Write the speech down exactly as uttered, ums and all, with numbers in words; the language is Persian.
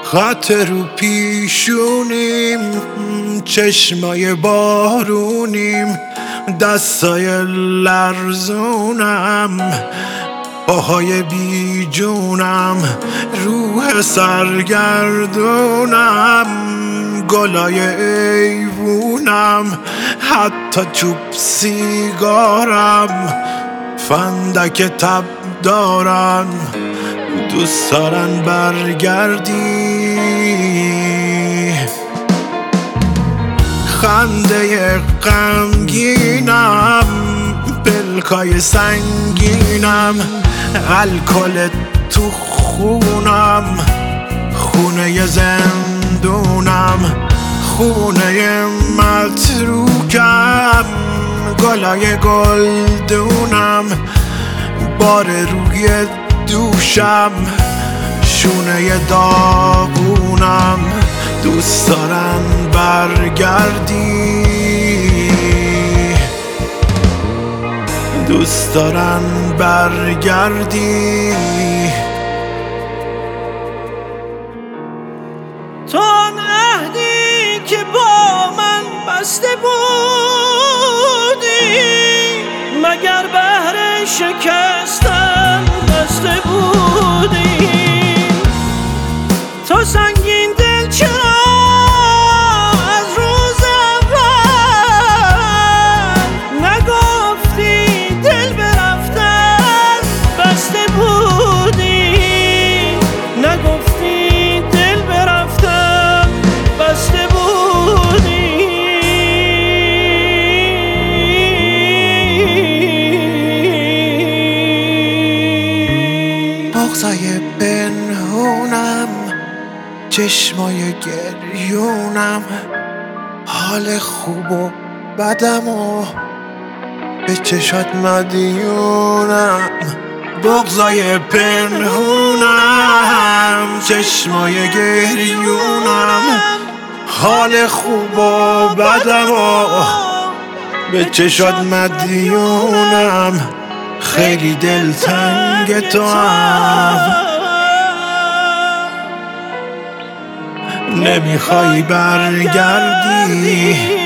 خط رو پیشونیم، چشمای بارونیم، دستای لرزونم، پاهای بی جونم، روح سرگردونم، گلای ایوونم، حتی چوب سیگارم، فندک تب دارم. دوست دارن برگردی، خنده غمگینم، پلکای سنگینم، الکل تو خونم، خونه زندونم، خونه متروکم، گلای گلدونم، بار روی دوشم، شونه داغونم. دوست دارن برگردی، دوست دارن برگردی. تو آن عهدی که با من بسته بودی، مگر بهر شکستن بسته بودی؟ تو سنگین دل چرا از روز اول نگفتی دل به رفتن بسته بودی؟ نگفتی دل به رفتن بسته بودی؟ بغضای پنهونم، چشمای گریونم، حال خوب و بدم و به چشات مدیونم. بغضای پنهونم، چشمای گریونم، حال خوب و بدم و به چشات مدیونم. خیلی دلتنگ تو هم، نمیخوای برگردی.